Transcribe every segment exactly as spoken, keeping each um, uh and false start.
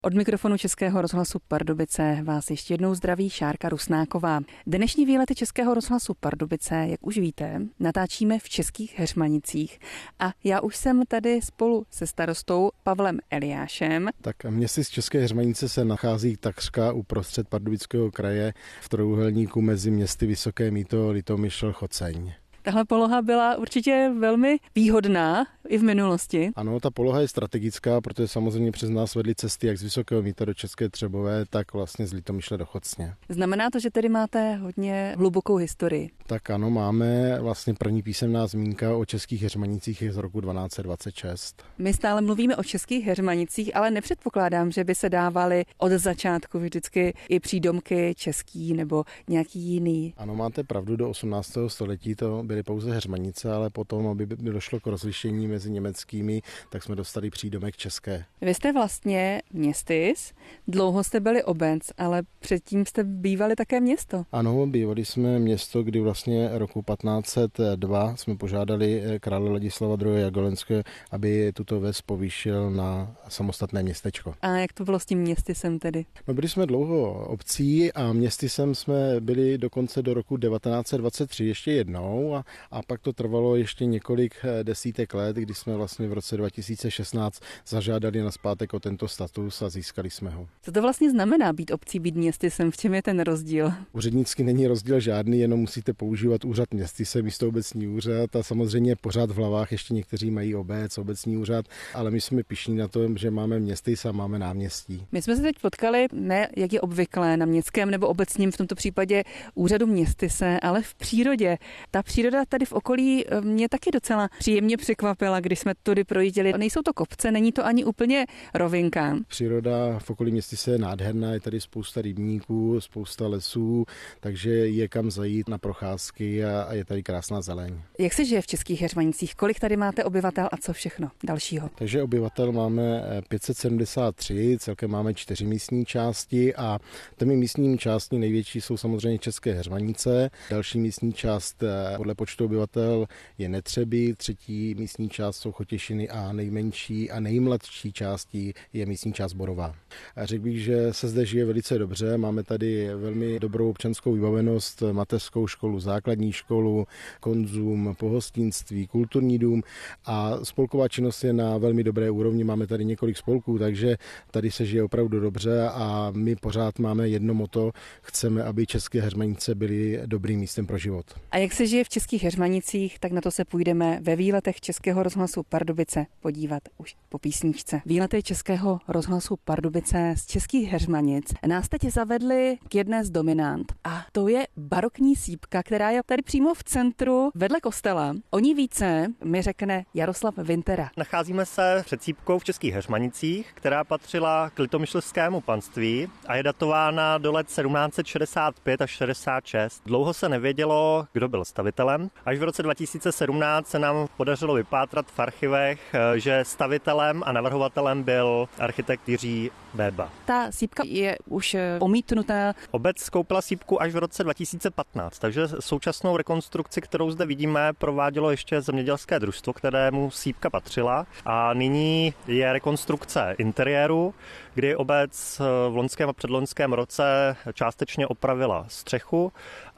Od mikrofonu Českého rozhlasu Pardubice vás ještě jednou zdraví Šárka Rusnáková. Dnešní výlety Českého rozhlasu Pardubice, jak už víte, natáčíme v Českých Heřmanicích a já už jsem tady spolu se starostou Pavlem Eliášem. Tak město z České Heřmanice se nachází takřka uprostřed Pardubického kraje v trojúhelníku mezi městy Vysoké Mýto, Litomyšl, Choceň. Tahle poloha byla určitě velmi výhodná i v minulosti. Ano, ta poloha je strategická, protože samozřejmě přes nás vedly cesty jak z Vysokého Mýta do České Třebové, tak vlastně z Litomyšle do Chocně. Znamená to, že tedy máte hodně hlubokou historii? Tak ano, máme vlastně první písemná zmínka o Českých Heřmanicích je z roku dvanáct set dvacet šest. My stále mluvíme o Českých Heřmanicích, ale nepředpokládám, že by se dávaly od začátku vždycky i přídomky český nebo nějaký jiný. Ano, máte pravdu, do osmnáctého století to byly pouze Heřmanice, ale potom, aby došlo k rozlišení mezi německými, tak jsme dostali přídomek české. Vy jste vlastně městys, dlouho jste byli obec, ale předtím jste bývali také město. Ano, bývali jsme město, kdy vlastně roku patnáct set dva jsme požádali krále Ladislava druhého. Jagiellonského, aby tuto ves povýšil na samostatné městečko. A jak to bylo s tím městysem tedy? No, byli jsme dlouho obcí a městysem jsme byli dokonce do roku devatenáct set dvacet tři ještě jednou a, a pak to trvalo ještě několik desítek let, kdy jsme vlastně v roce dva tisíce šestnáct zažádali nazpátek o tento status a získali jsme ho. Co to vlastně znamená být obcí, být městysem? V čem je ten rozdíl? Úřednicky není rozdíl žádný, jenom musíte používat úřad městyse místo obecní úřad a samozřejmě pořád v hlavách ještě někteří mají obec, obecní úřad, ale my jsme pyšní na tom, že máme městys a máme náměstí. My jsme se teď potkali, ne jak je obvyklé na městském nebo obecním, v tomto případě úřadu městyse, ale v přírodě. Ta příroda tady v okolí mě taky docela příjemně překvapila, když jsme tudy projížděli. Nejsou to kopce, není to ani úplně rovinka. Příroda v okolí městyse je nádherná, je tady spousta rybníků, spousta lesů, takže je kam zajít na procházky a, a je tady krásná zeleň. Jak se žije v Českých Heřmanicích? Kolik tady máte obyvatel a co všechno dalšího? Takže obyvatel máme pět set sedmdesát tři, celkem máme čtyři místní části a těmi místními části největší jsou samozřejmě České Heřmanice. Další místní část podle počtu obyvatel je Netřeby, třetí místní část jsou Chotěšiny a nejmenší a nejmladší částí je místní část Borová. A řekl bych, že se zde žije velice dobře, máme tady velmi dobrou občanskou vybavenost, mateřskou školu, základní školu, konzum, pohostinství, kulturní dům a spolková činnost je na velmi dobré úrovni, máme tady několik spolků, takže tady se žije opravdu dobře a my pořád máme jedno moto, chceme, aby České Heřmanice byly dobrým místem pro život. A jak se žije v Českých Heřmanicích, tak na to se půjdeme ve výletech Českého rozhlasu Pardubice podívat už po písničce. Výlety Českého rozhlasu Pardubice z Českých Heřmanic nás teď zavedly k jedné z dominant a to je barokní sýpka, která je tady přímo v centru vedle kostela. O ní více mi řekne Jaroslav Vintera. Nacházíme se před sýpkou v Českých Heřmanicích, která patřila k litomyšlskému panství a je datována do let sedmnáct set šedesát pět až šedesát šest. Dlouho se nevědělo, kdo byl stavitelem. Až v roce dva tisíce sedmnáct se nám podařilo vypátrat v archivech, že stavitelem a navrhovatelem byl architekt Jiří Béba. Ta sýpka je už omítnutá. Obec skoupila sýpku až v roce dva tisíce patnáct, takže současnou rekonstrukci, kterou zde vidíme, provádělo ještě zemědělské družstvo, kterému sýpka patřila. A nyní je rekonstrukce interiéru, kdy obec v loňském a předloňském roce částečně opravila střechu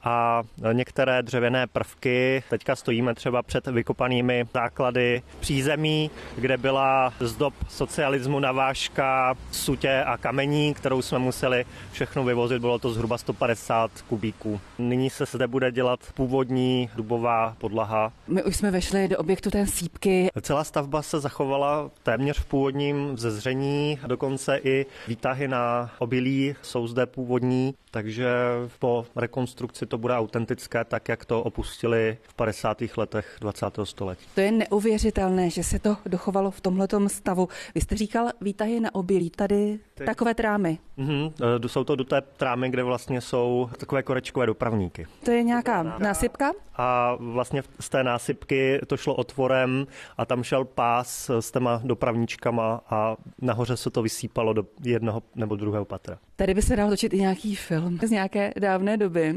a některé dřevěné prvky. Teďka stojíme třeba před vykopanými základy přízemí, kde byla z dob socialismu navážka sutě a kamení, kterou jsme museli všechno vyvozit. Bylo to zhruba sto padesát kubíků. Nyní se zde bude dělat původní dubová podlaha. My už jsme vešli do objektu té sýpky. Celá stavba se zachovala téměř v původním vzezření, dokonce i výtahy na obilí jsou zde původní, takže po rekonstrukci to bude autentické, tak jak to opustili v padesátých letech dvacátého století. To je neuvěřitelné, že se to dochovalo v tomhletom stavu. Vy jste říkal výtahy na obilí, tady Ty... takové trámy. Mhm, jsou to do té trámy, kde vlastně jsou takové korečkové dopravníky. To je nějaká násypka? A vlastně z té násypky to šlo otvorem a tam šel pás s těma dopravníčkama a nahoře se to vysípalo do jednoho nebo druhého patra. Tady by se dal točit i nějaký film z nějaké dávné doby. Určitě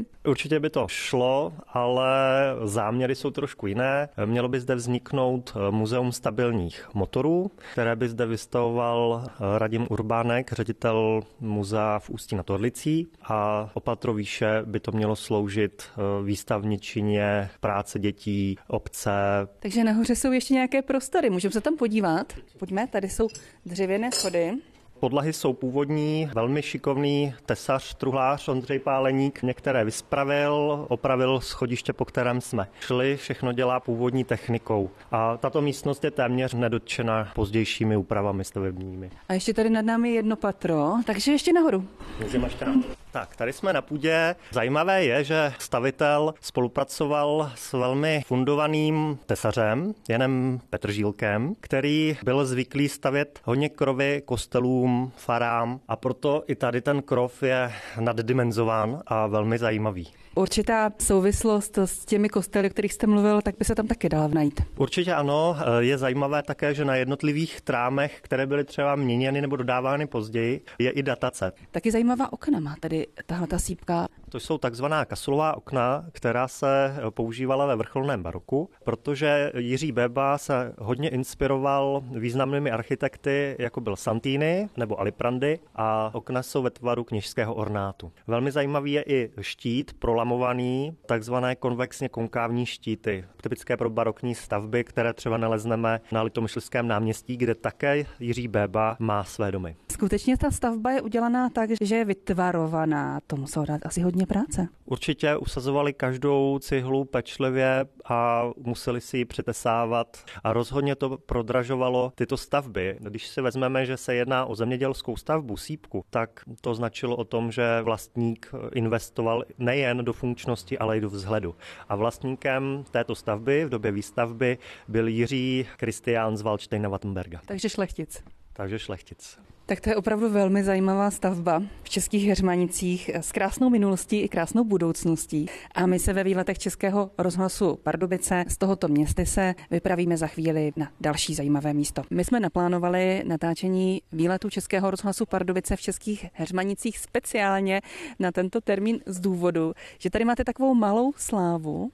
Určitě by to šlo, ale záměry jsou trošku jiné. Mělo by zde vzniknout muzeum stabilních motorů, které by zde vystavoval Radim Urbánek, ředitel muzea v Ústí nad Orlicí, a o patro výše by to mělo sloužit výstavničině práce dětí, obce. Takže nahoře jsou ještě nějaké prostory, můžeme se tam podívat? Pojďme, tady jsou dřevěné schody. Podlahy jsou původní, velmi šikovný tesař, truhlář Ondřej Páleník některé vyspravil, opravil schodiště, po kterém jsme šli, všechno dělá původní technikou. A tato místnost je téměř nedotčena pozdějšími úpravami stavebními. A ještě tady nad námi jedno patro, takže ještě nahoru. Můžeme ještě nahoru. Tak, tady jsme na půdě. Zajímavé je, že stavitel spolupracoval s velmi fundovaným tesařem, Janem Petržílkem, který byl zvyklý stavět hodně krovy kostelům, farám, a proto i tady ten krov je naddimenzován a velmi zajímavý. Určitá souvislost s těmi kostely, o kterých jste mluvil, tak by se tam taky dala najít. Určitě ano. Je zajímavé také, že na jednotlivých trámech, které byly třeba měněny nebo dodávány později, je i datace. Taky zajímavá okna má tady tahle ta sýpka. To jsou takzvaná kasulová okna, která se používala ve vrcholném baroku, protože Jiří Béba se hodně inspiroval významnými architekty, jako byl Santini nebo Aliprandy, a okna jsou ve tvaru kněžského ornátu. Velmi zajímavý je i štít prolamovaný, takzvané konvexně konkávní štíty, typické pro barokní stavby, které třeba nalezneme na Litomyšlském náměstí, kde také Jiří Béba má své domy. Skutečně ta stavba je udělaná tak, že je vytvarovaná. To muselo dát asi hodně práce. Určitě usazovali každou cihlu pečlivě a museli si ji přetesávat, a rozhodně to prodražovalo tyto stavby. Když si vezmeme, že se jedná o zemědělskou stavbu, sýpku, tak to značilo o tom, že vlastník investoval nejen do funkčnosti, ale i do vzhledu. A vlastníkem této stavby v době výstavby byl Jiří Kristián z Valdštejna-Wattenberga. Takže šlechtic. Takže šlechtic. Tak to je opravdu velmi zajímavá stavba v Českých Heřmanicích s krásnou minulostí i krásnou budoucností. A my se ve výletech Českého rozhlasu Pardubice z tohoto města se vypravíme za chvíli na další zajímavé místo. My jsme naplánovali natáčení výletu Českého rozhlasu Pardubice v Českých Heřmanicích speciálně na tento termín z důvodu, že tady máte takovou malou slávu,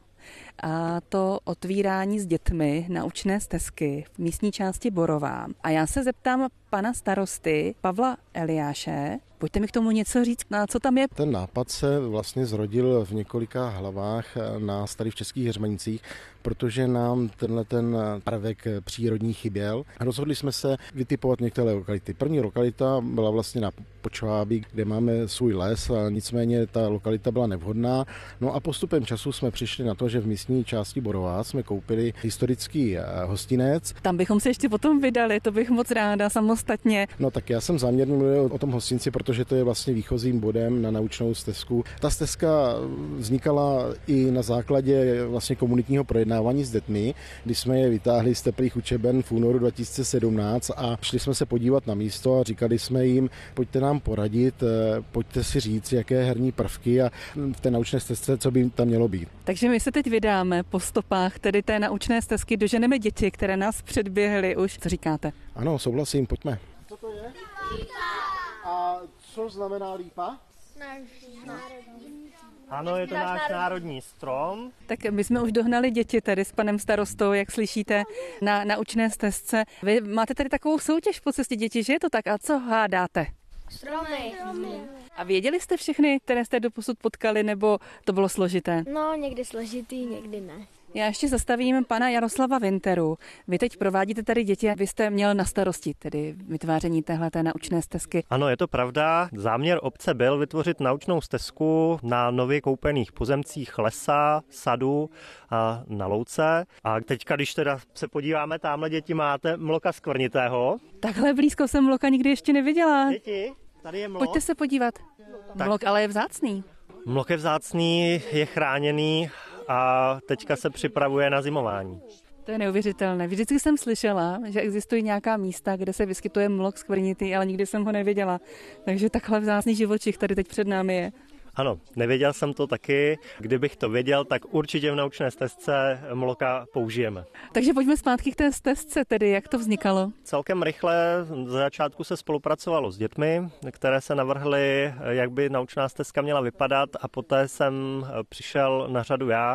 a to otvírání s dětmi naučné stezky v místní části Borová. A já se zeptám pana starosty Pavla Eliáše, pojďte mi k tomu něco říct, na co tam je. Ten nápad se vlastně zrodil v několika hlavách nás tady v Českých Heřmanicích, protože nám tenhle ten prvek přírodní chyběl. Rozhodli jsme se vytipovat některé lokality. První lokalita byla vlastně na Počvábí, kde máme svůj les, a nicméně ta lokalita byla nevhodná. No a postupem času jsme přišli na to, že v místní části Borová jsme koupili historický hostinec. Tam bychom se ještě potom vydali, to bych moc ráda samostatně. No tak já jsem záměrně mluvil o tom hostinci, protože to je vlastně výchozím bodem na naučnou stezku. Ta stezka vznikala i na základě vlastně komunitního projednávání s dětmi, kdy jsme je vytáhli z teplých učeben v únoru dva tisíce sedmnáct a šli jsme se podívat na místo a říkali jsme jim, pojďte nám poradit, pojďte si říct, jaké herní prvky a v té naučné stezce, co by tam mělo být. Takže my se teď vydáme po stopách tedy té naučné stezky, doženeme děti, které nás předběhly už. Co říkáte? Ano, souhlasím, pojďme. Co to je? Lípa. A co znamená lípa? Ano, je to náš národní strom. Tak my jsme už dohnali děti tady s panem starostou, jak slyšíte, na naučné stezce. Vy máte tady takovou soutěž po cestě děti, že je to tak? A co hádáte? Stromy. A věděli jste všechny, které jste doposud potkali, nebo to bylo složité? No, někdy složitý, někdy ne. Já ještě zastavím pana Jaroslava Winteru. Vy teď provádíte tady děti, vy jste měl na starosti tedy vytváření téhleté naučné stezky. Ano, je to pravda. Záměr obce byl vytvořit naučnou stezku na nově koupených pozemcích lesa, sadu a na louce. A teďka, když teda se podíváme, tamhle děti máte mloka skvrnitého. Takhle blízko jsem mloka nikdy ještě neviděla. Děti, tady je mlok. Pojďte se podívat. Tak. Mlok ale je vzácný. Mlok je vzácný, je chráněný a teďka se připravuje na zimování. To je neuvěřitelné. Vždycky jsem slyšela, že existují nějaká místa, kde se vyskytuje mlok skvrnitý, ale nikdy jsem ho neviděla. Takže takhle vzácný živočich tady teď před námi je. Ano, nevěděl jsem to taky. Kdybych to věděl, tak určitě v naučné stezce moloka použijeme. Takže pojďme zpátky k té stezce, tedy jak to vznikalo? Celkem rychle za začátku se spolupracovalo s dětmi, které se navrhly, jak by naučná stezka měla vypadat, a poté jsem přišel na řadu já.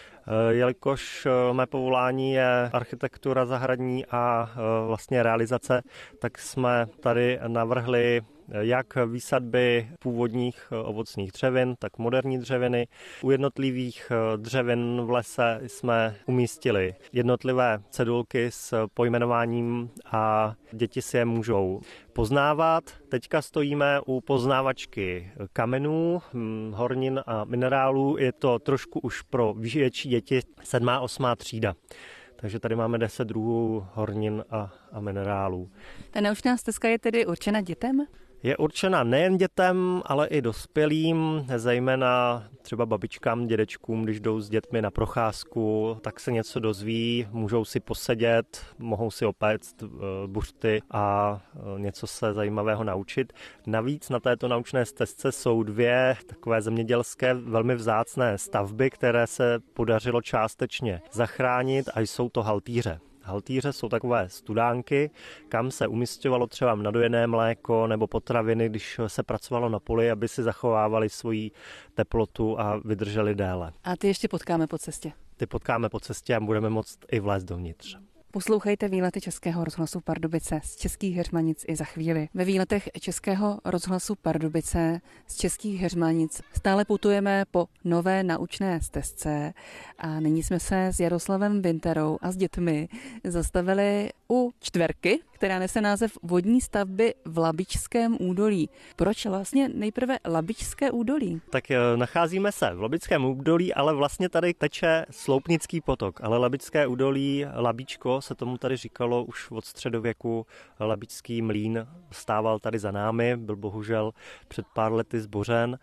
Jelikož mé povolání je architektura zahradní a vlastně realizace, tak jsme tady navrhli jak výsadby původních ovocných dřevin, tak moderní dřeviny. U jednotlivých dřevin v lese jsme umístili jednotlivé cedulky s pojmenováním a děti si je můžou poznávat. Teďka stojíme u poznávačky kamenů, hornin a minerálů. Je to trošku už pro větší děti, sedmá, osmá třída. Takže tady máme deset druhů hornin a, a minerálů. Ta naučná stezka je tedy určena dětem? Je určena nejen dětem, ale i dospělým, zejména třeba babičkám, dědečkům, když jdou s dětmi na procházku, tak se něco dozví, můžou si posedět, mohou si opéct buřty a něco se zajímavého naučit. Navíc na této naučné stezce jsou dvě takové zemědělské velmi vzácné stavby, které se podařilo částečně zachránit, a jsou to haltýře. Haltýře jsou takové studánky, kam se umisťovalo třeba nadojené mléko nebo potraviny, když se pracovalo na poli, aby si zachovávali svoji teplotu a vydrželi déle. A ty ještě potkáme po cestě? Ty potkáme po cestě a budeme moct i vlézt dovnitř. Poslouchejte výlety Českého rozhlasu Pardubice z Českých Heřmanic i za chvíli. Ve výletech Českého rozhlasu Pardubice z Českých Heřmanic stále putujeme po nové naučné stezce a nyní jsme se s Jaroslavem Winterou a s dětmi zastavili u čtverky, která nese název Vodní stavby v Labičském údolí. Proč vlastně nejprve Labičské údolí? Tak nacházíme se v Labičském údolí, ale vlastně tady teče Sloupnický potok, ale Labičské údolí, Labičko se tomu tady říkalo už od středověku. Labičský mlýn stával tady za námi, byl bohužel před pár lety zbořen.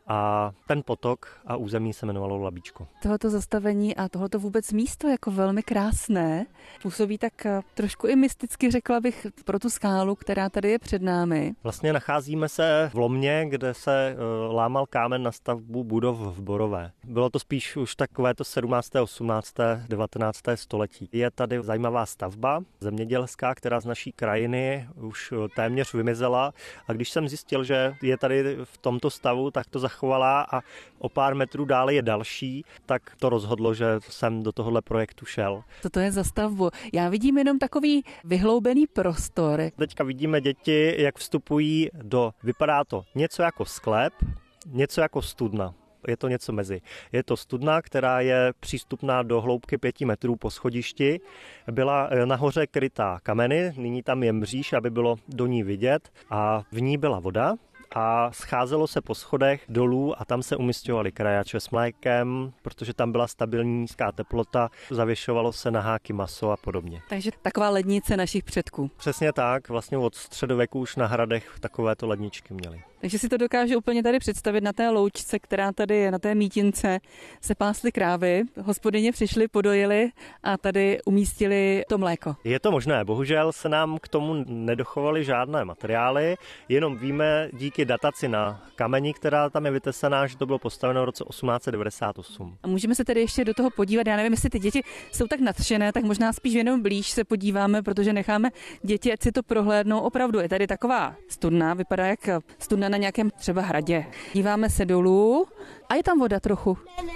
A ten potok a území se jmenovalo Labičko. Tohoto zastavení a tohoto vůbec místo jako velmi krásné působí tak trošku i mysticky, řekla bych, pro tu skálu, která tady je před námi. Vlastně nacházíme se v lomě, kde se lámal kámen na stavbu budov v Borové. Bylo to spíš už takové to sedmnácté, osmnácté, devatenácté století. Je tady zajímavá stavba zemědělská, která z naší krajiny už téměř vymizela, a když jsem zjistil, že je tady v tomto stavu, tak to zachovala a o pár metrů dále je další, tak to rozhodlo, že jsem do tohohle projektu šel. Co to je za stavbu? Já vidím jenom takový vyhloubený prostor. Teďka vidíme děti, jak vstupují do, vypadá to něco jako sklep, něco jako studna. Je to něco mezi. Je to studna, která je přístupná do hloubky pěti metrů po schodišti. Byla nahoře krytá kameny, nyní tam je mříž, aby bylo do ní vidět, a v ní byla voda. A scházelo se po schodech dolů a tam se umisťovaly krajače s mlékem, protože tam byla stabilní nízká teplota, zavěšovalo se na háky maso a podobně. Takže taková lednice našich předků. Přesně tak, vlastně od středověku už na hradech takovéto ledničky měli. Takže si to dokážu úplně tady představit na té loučce, která tady je, na té mítince, se pásly krávy, hospodyně přišli, podojili a tady umístili to mléko. Je to možné, bohužel se nám k tomu nedochovaly žádné materiály, jenom víme díky dataci na kameni, která tam je vytesaná, že to bylo postaveno v roce osmnáct set devadesát osm. A můžeme se tedy ještě do toho podívat, já nevím, jestli ty děti jsou tak nadšené, tak možná spíš jenom blíž se podíváme, protože necháme děti, ať si to prohlédnou. Opravdu je tady taková studna, vypadá jak studna na nějakém třeba hradě. Díváme se dolů a je tam voda trochu.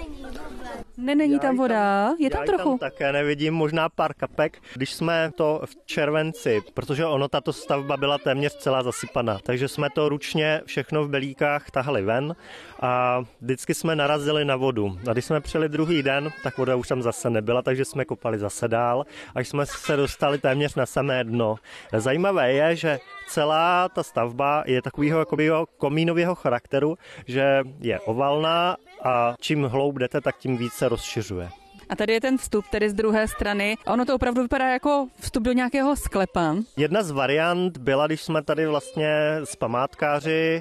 Ne, není tam voda, je tam já trochu. Tam také nevidím, možná pár kapek. Když jsme to v červenci, protože ono, tato stavba byla téměř celá zasypaná, takže jsme to ručně všechno v belíkách tahali ven a vždycky jsme narazili na vodu. A když jsme přijeli druhý den, tak voda už tam zase nebyla, takže jsme kopali zase dál, až jsme se dostali téměř na samé dno. Zajímavé je, že celá ta stavba je takového jakobyho komínového charakteru, že je ovalná a čím hloub jdete, tak tím víc se rozšiřuje. A tady je ten vstup, tedy z druhé strany. A ono to opravdu vypadá jako vstup do nějakého sklepa. Jedna z variant byla, když jsme tady vlastně s památkáři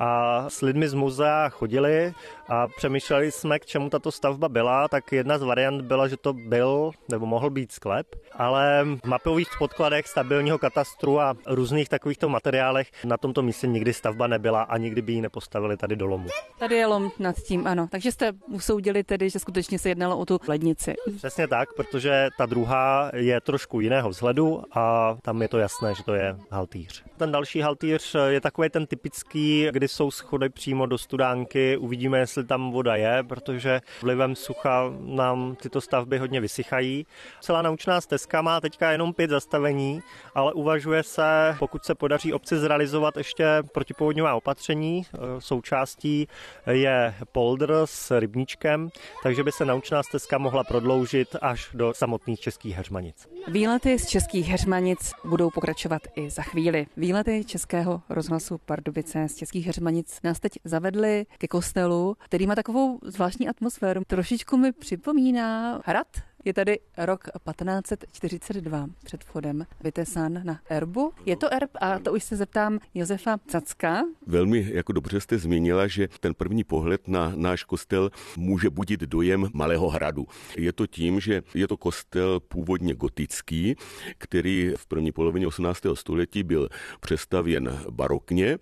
a s lidmi z muzea chodili a přemýšleli jsme, k čemu tato stavba byla, tak jedna z variant byla, že to byl nebo mohl být sklep, ale v mapových podkladech stabilního katastru a různých takovýchto materiálech na tomto místě nikdy stavba nebyla a nikdy by ji nepostavili tady do lomu. Tady je lom nad tím, ano. Takže jste usoudili tedy, že skutečně se jednalo o tu lednici. Přesně tak, protože ta druhá je trošku jiného vzhledu a tam je to jasné, že to je haltýř. Ten další haltýř je takový ten typický, kdy jsou schody přímo do studánky, uvidíme, jestli tam voda je, protože vlivem sucha nám tyto stavby hodně vysychají. Celá naučná stezka má teďka jenom pět zastavení, ale uvažuje se, pokud se podaří obci zrealizovat ještě protipovodňová opatření. Součástí je poldr s rybníčkem, takže by se naučná stezka mohla prodloužit až do samotných Českých Heřmanic. Výlety z Českých Heřmanic budou pokračovat i za chvíli. Výlety Českého rozhlasu Pardubice z Českých Heřmanic nás teď zavedly ke kostelu, který má takovou zvláštní atmosféru. Trošičku mi připomíná hrad. Je tady rok patnáct set čtyřicet dva před vchodem vytesán na erbu. Je to erb a to už se zeptám Josefa Cacka. Velmi jako dobře jste zmínila, že ten první pohled na náš kostel může budit dojem malého hradu. Je to tím, že je to kostel původně gotický, který v první polovině osmnáctého století byl přestavěn barokně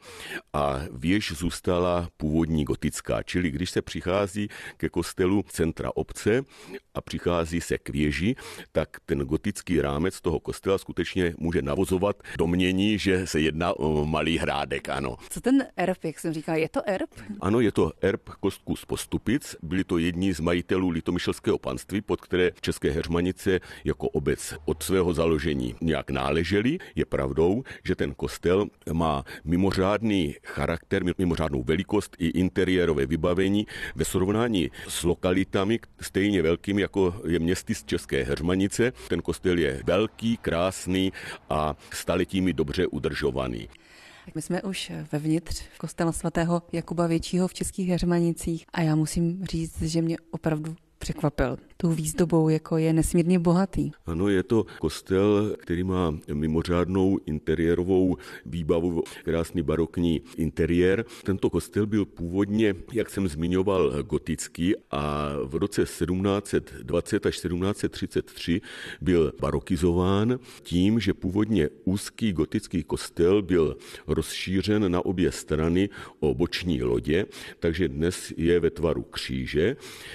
a věž zůstala původní gotická. Čili když se přichází ke kostelu centra obce a přichází se k věži, tak ten gotický rámec toho kostela skutečně může navozovat domnění, že se jedná o malý hrádek, ano. Co ten erb, jak jsem říkal, je to erb? Ano, je to erb Kostků z Postupic. Byli to jedni z majitelů litomyšlského panství, pod které České Heřmanice jako obec od svého založení nějak náleželi. Je pravdou, že ten kostel má mimořádný charakter, mimořádnou velikost i interiérové vybavení ve srovnání s lokalitami stejně velkými, jako je městy z České Heřmanice. Ten kostel je velký, krásný a staletími dobře udržovaný. My jsme už vevnitř kostela svatého Jakuba Většího v Českých Heřmanicích a já musím říct, že mě opravdu překvapil. Tou výzdobou, jako je nesmírně bohatý. Ano, je to kostel, který má mimořádnou interiérovou výbavu, krásný barokní interiér. Tento kostel byl původně, jak jsem zmiňoval, gotický a v roce sedmnáct set dvacet až sedmnáct set třicet tři byl barokizován tím, že původně úzký gotický kostel byl rozšířen na obě strany o boční lodě, takže dnes je ve tvaru kříže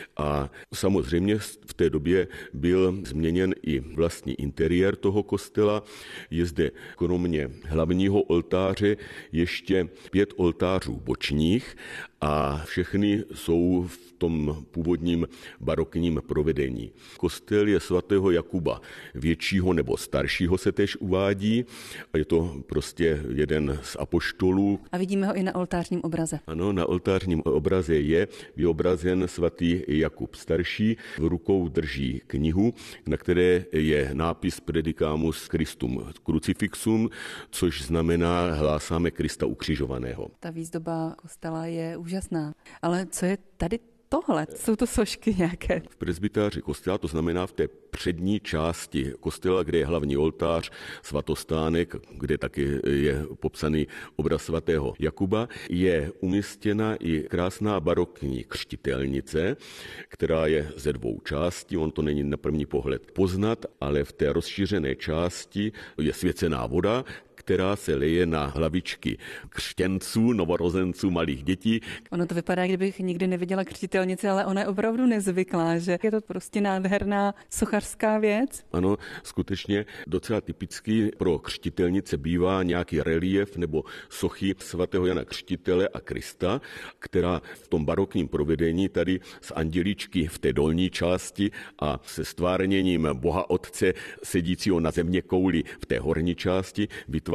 a samozřejmě v té době byl změněn i vlastní interiér toho kostela. Je zde kromě hlavního oltáře ještě pět oltářů bočních a všechny jsou v tom původním barokním provedení. Kostel je svatého Jakuba Většího nebo staršího se též uvádí. Je to prostě jeden z apoštolů. A vidíme ho i na oltářním obraze. Ano, na oltářním obraze je vyobrazen svatý Jakub starší. V rukou drží knihu, na které je nápis Predicamus Christum Crucifixum, což znamená hlásáme Krista ukřižovaného. Ta výzdoba kostela je úžasná. Ale co je tady tohle? Jsou to sošky nějaké? V presbytáři kostela, to znamená v té přední části kostela, kde je hlavní oltář, svatostánek, kde taky je popsaný obraz svatého Jakuba, je umístěna i krásná barokní křtitelnice, která je ze dvou částí. On to není na první pohled poznat, ale v té rozšířené části je svěcená voda, která se leje na hlavičky křtěnců, novorozenců, malých dětí. Ono to vypadá, kdybych nikdy neviděla křtitelnici, ale ona je opravdu nezvyklá, že je to prostě nádherná sochařská věc. Ano, skutečně docela typický pro křtitelnice bývá nějaký relief nebo sochy svatého Jana Křtitele a Krista, která v tom barokním provedení tady z andělíčky v té dolní části a se stvárněním Boha Otce sedícího na země kouli v té horní části vytváří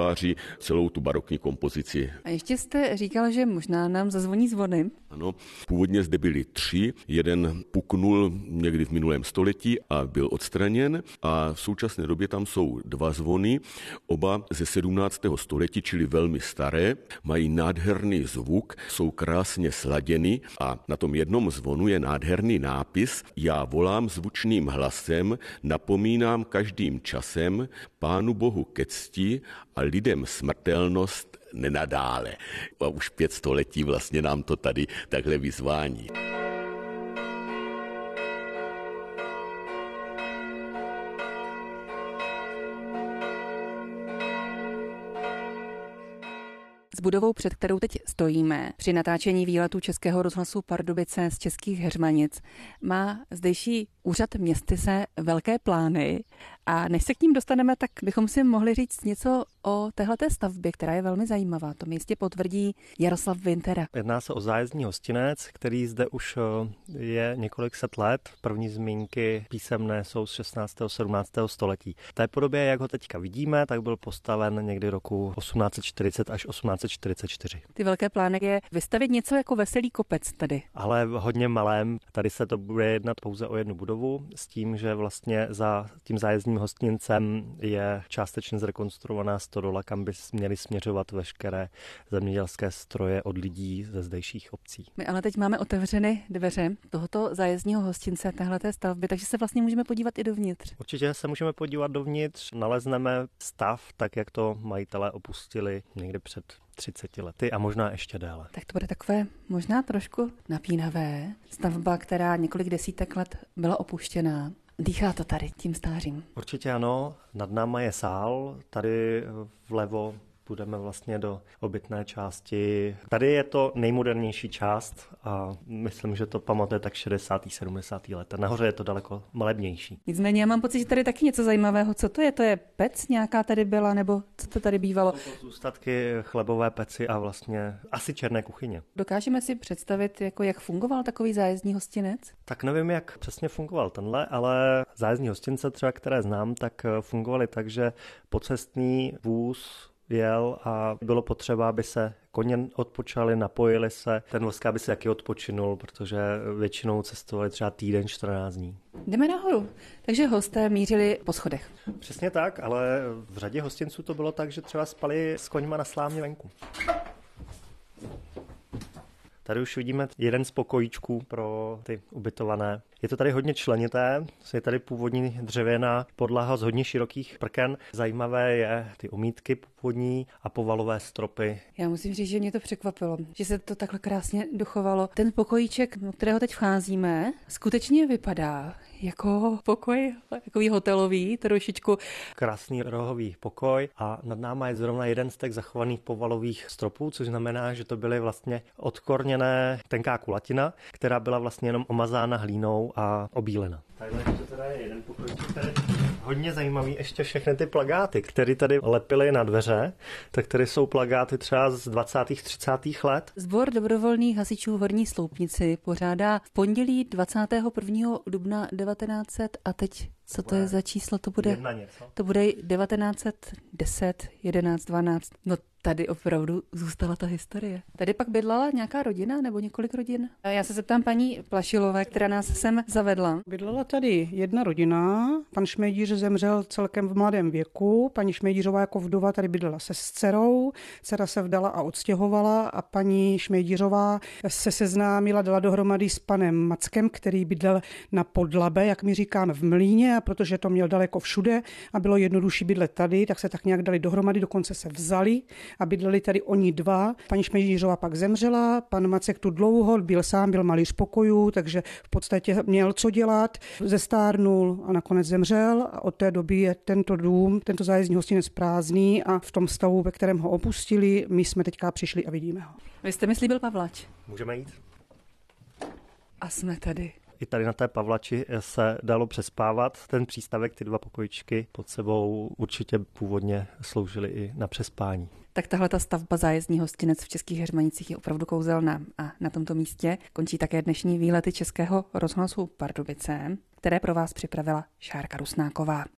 vytváří celou tu barokní kompozici. A ještě jste říkal, že možná nám zazvoní zvony. Ano, původně zde byli tři, jeden puknul někdy v minulém století a byl odstraněn a v současné době tam jsou dva zvony, oba ze sedmnáctého století, čili velmi staré, mají nádherný zvuk, jsou krásně sladěny a na tom jednom zvonu je nádherný nápis: Já volám zvučným hlasem, napomínám každým časem, Pánu Bohu ke cti a lidem smrtelnost nenadále. A už pět století vlastně nám to tady takhle vyzvání. S budovou, před kterou teď stojíme, při natáčení výletu Českého rozhlasu Pardubice z Českých Heřmanic, má zdejší úřad městyse velké plány. A než se k ním dostaneme, tak bychom si mohli říct něco o téhleté stavbě, která je velmi zajímavá. To mi jistě potvrdí Jaroslav Vintera. Jedná se o zájezdní hostinec, který zde už je několik set let. První zmínky písemné jsou z šestnáctého sedmnáctého století. V té podobě, jak ho teďka vidíme, tak byl postaven někdy roku osmnáct set čtyřicet až osmnáct set čtyřicet čtyři. Ty velké plány je vystavit něco jako veselý kopec tady. Ale hodně malém. Tady se to bude jednat pouze o jednu budovu s tím, že vlastně za tím zájezdním hostnincem je částečně zrekonstruovaná stodola, kam by měly směřovat veškeré zemědělské stroje od lidí ze zdejších obcí. My ale teď máme otevřeny dveře tohoto zájezdního hostince, téhleté stavby, takže se vlastně můžeme podívat i dovnitř. Určitě se můžeme podívat dovnitř, nalezneme stav, tak jak to majitelé opustili někdy před třiceti lety a možná ještě déle. Tak to bude takové možná trošku napínavé. Stavba, která několik desítek let byla opuštěná. Dýchá to tady tím stářím? Určitě ano. Nad náma je sál, tady vlevo půjdeme vlastně do obytné části. Tady je to nejmodernější část a myslím, že to pamatuje tak šedesátá sedmdesátá let. Nahoře je to daleko malebnější. Nicméně já mám pocit, že tady taky něco zajímavého. Co to je? To je pec nějaká tady byla, nebo co to tady bývalo? Jsou to zůstatky chlebové peci a vlastně asi černé kuchyně. Dokážeme si představit, jako jak fungoval takový zájezdní hostinec? Tak nevím, jak přesně fungoval tenhle, ale zájezdní hostince třeba, které znám, tak fungovaly tak, že pocestný vůz jel a bylo potřeba, aby se koně odpočali, napojili se. Ten vozka aby se taky odpočinul, protože většinou cestovali třeba týden, čtrnáct dní. Jdeme nahoru. Takže hosté mířili po schodech. Přesně tak, ale v řadě hostinců to bylo tak, že třeba spali s koňma na slámě venku. Tady už vidíme jeden z pokojíčků pro ty ubytované. Je to tady hodně členité, je tady původní dřevěná podlaha z hodně širokých prken. Zajímavé je ty omítky původní a povalové stropy. Já musím říct, že mě to překvapilo, že se to takhle krásně dochovalo. Ten pokojíček, do kterého teď vcházíme, skutečně vypadá jako pokoj, takový hotelový, trošičku. Krásný rohový pokoj a nad náma je zrovna jeden z těch zachovaných povalových stropů, což znamená, že to byly vlastně odkorněné tenká kulatina, která byla vlastně jenom omazána hlínou a obílena. Tady to teda je jeden pokojíček, tady hodně zajímavý ještě všechny ty plakáty, které tady lepily na dveře, tak tady jsou plakáty třeba z dvacátých třicátých let. Sbor dobrovolných hasičů v Horní Sloupnici pořádá v pondělí dvacátého prvního dubna devatenáct set a teď co to je za číslo? To bude, to bude devatenáct set deset, jedenáct, dvanáct. No tady opravdu zůstala ta historie. Tady pak bydlala nějaká rodina nebo několik rodin? A já se zeptám paní Plašilové, která nás sem zavedla. Bydlela tady jedna rodina, pan Šmejdíř zemřel celkem v mladém věku, paní Šmejdířová jako vdova tady bydlela se s dcerou, dcera se vdala a odstěhovala a paní Šmejdířová se seznámila, dala dohromady s panem Mackem, který bydlel na Podlabe, jak my říkáme, v Mlýně, a protože to měl daleko všude a bylo jednodušší bydlet tady, tak se tak nějak dali dohromady, dokonce se vzali a bydleli tady oni dva. Paní Šmejdířová pak zemřela, pan Macek tu dlouho, byl sám, byl malíř pokojů, takže v podstatě měl co dělat, zestárnul a nakonec zemřel a od té doby je tento dům, tento zájezdní hostinec prázdný a v tom stavu, ve kterém ho opustili, my jsme teďka přišli a vidíme ho. Vy jste mi slíbil Pavlač. Můžeme jít? A jsme tady. I tady na té Pavlači se dalo přespávat. Ten přístavek, ty dva pokojičky pod sebou určitě původně sloužily i na přespání. Tak tahle ta stavba zájezdní hostinec v Českých Heřmanicích je opravdu kouzelná. A na tomto místě končí také dnešní výlety Českého rozhlasu Pardubice, které pro vás připravila Šárka Rusnáková.